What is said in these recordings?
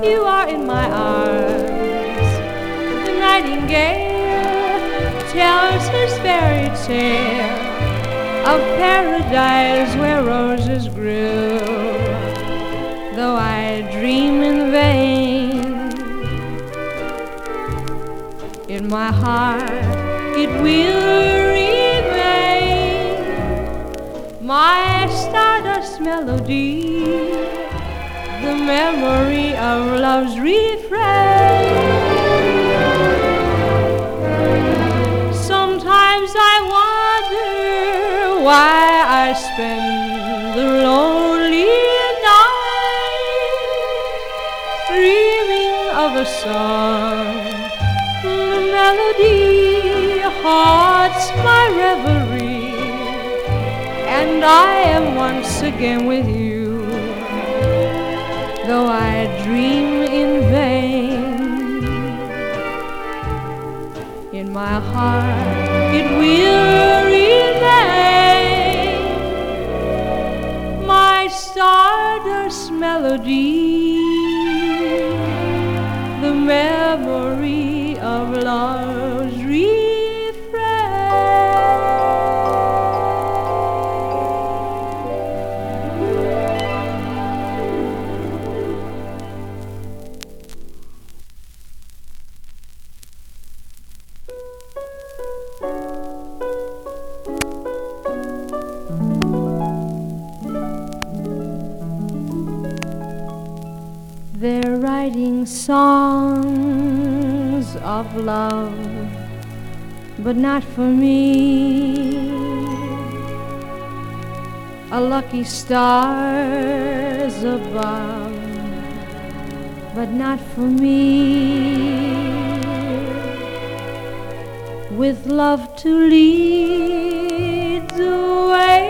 you are in my arms. The nightingale tells his fairy tale of paradise where roses grew. Though I dream in vain, in my heart it will remain my stardust melody, the memory of love's refrain. Sometimes I wonder why I spend the lonely night dreaming of a song. The melody haunts my reverie, and I am once again with you. Though I dream in vain, in my heart it will remain my stardust melody, the memory of love's They're writing songs of love, but not for me. A lucky star's above, but not for me. With love to lead the way,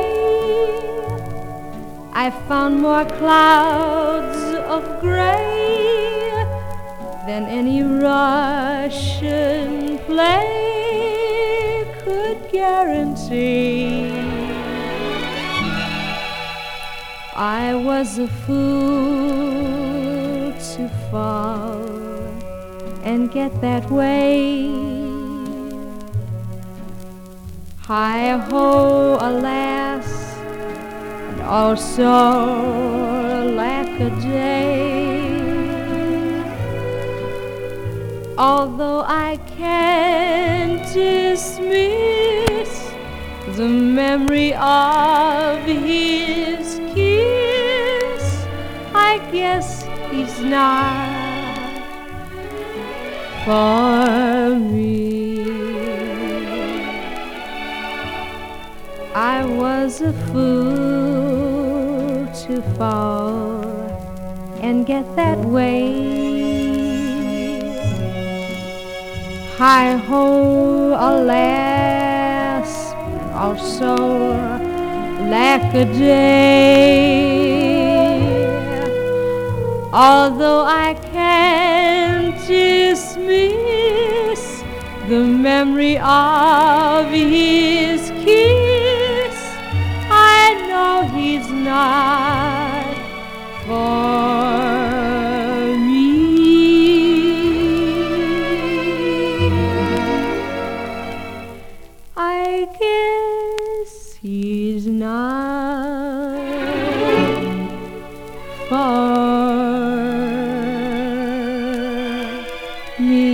I found more clouds of gray than any Russian play could guarantee. I was a fool to fall and get that way. Hi-ho, alas, and also lack-a-day. Although I can't dismiss the memory of his kiss, I guess he's not for me. I was a fool to fall and get that way. Hi-ho, alas, also lack-a-day. Although I can't dismiss the memory of his kiss, I know he's not for me. I guess he's not for me.